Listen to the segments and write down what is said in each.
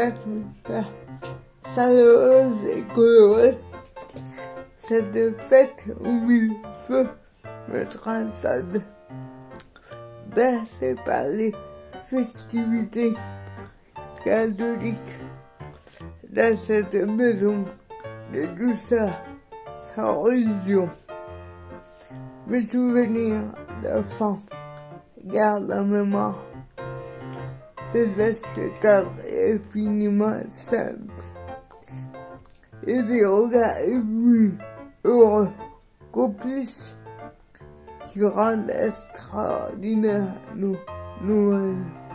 atmosphère chaleureuse et colorée. Cette fête au mille-feux me transcende. Bercée par les festivités catholiques, dans cette maison de douceur sans religion. Mes souvenirs d'enfant gardent en mémoire ces gestes cadres et infiniment simples, et des regards éblouis, heureux, complices, qui rendent extraordinaire nos Noël.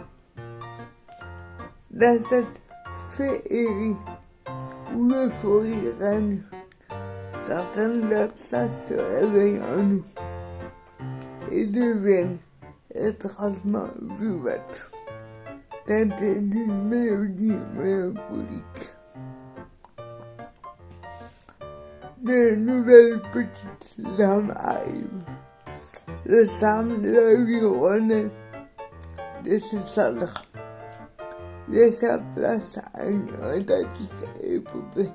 Dans cette féerie où l'euphorie règne, certaines absences se réveillent en nous et deviennent étrangement vivantes, teintées d'une mélodie mélancolique. De nouvelles petites âmes arrivent. Le charme de la vie renaît de ses cendres, laissant place à une authentique épopée.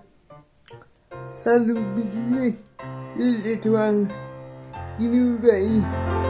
Sans oublier les étoiles qui nous veillent.